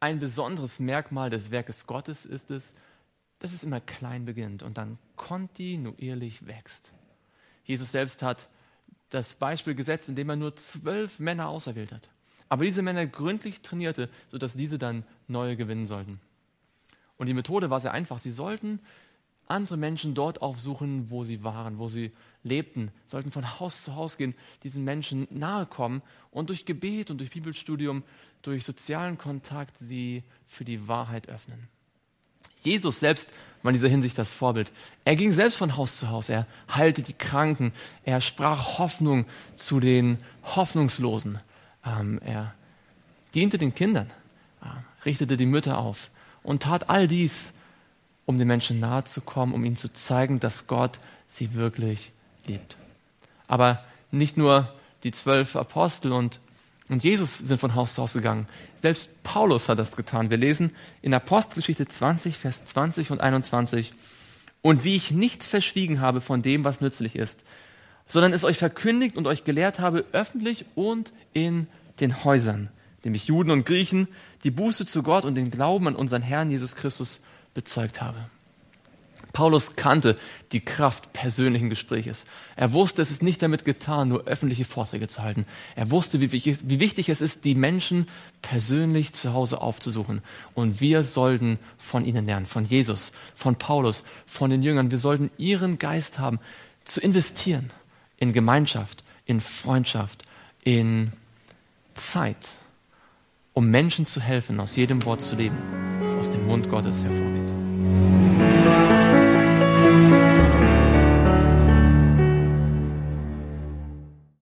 ein besonderes Merkmal des Werkes Gottes ist es, dass es immer klein beginnt und dann kontinuierlich wächst. Jesus selbst hat das Beispiel gesetzt, indem er nur 12 Männer auserwählt hat. Aber diese Männer gründlich trainierte, sodass diese dann neue gewinnen sollten. Und die Methode war sehr einfach. Sie sollten andere Menschen dort aufsuchen, wo sie waren, wo sie lebten, sollten von Haus zu Haus gehen, diesen Menschen nahe kommen und durch Gebet und durch Bibelstudium, durch sozialen Kontakt sie für die Wahrheit öffnen. Jesus selbst war in dieser Hinsicht das Vorbild. Er ging selbst von Haus zu Haus, er heilte die Kranken, er sprach Hoffnung zu den Hoffnungslosen, er diente den Kindern, richtete die Mütter auf und tat all dies, um den Menschen nahe zu kommen, um ihnen zu zeigen, dass Gott sie wirklich liebt. Aber nicht nur die 12 Apostel und Jesus sind von Haus zu Haus gegangen. Selbst Paulus hat das getan. Wir lesen in Apostelgeschichte 20, Vers 20 und 21. Und wie ich nichts verschwiegen habe von dem, was nützlich ist, sondern es euch verkündigt und euch gelehrt habe, öffentlich und in den Häusern, nämlich Juden und Griechen, die Buße zu Gott und den Glauben an unseren Herrn Jesus Christus bezeugt habe. Paulus kannte die Kraft persönlichen Gespräches. Er wusste, es ist nicht damit getan, nur öffentliche Vorträge zu halten. Er wusste, wie wichtig es ist, die Menschen persönlich zu Hause aufzusuchen. Und wir sollten von ihnen lernen, von Jesus, von Paulus, von den Jüngern. Wir sollten ihren Geist haben, zu investieren in Gemeinschaft, in Freundschaft, in Zeit, um Menschen zu helfen, aus jedem Wort zu leben, das aus dem Mund Gottes hervorgeht.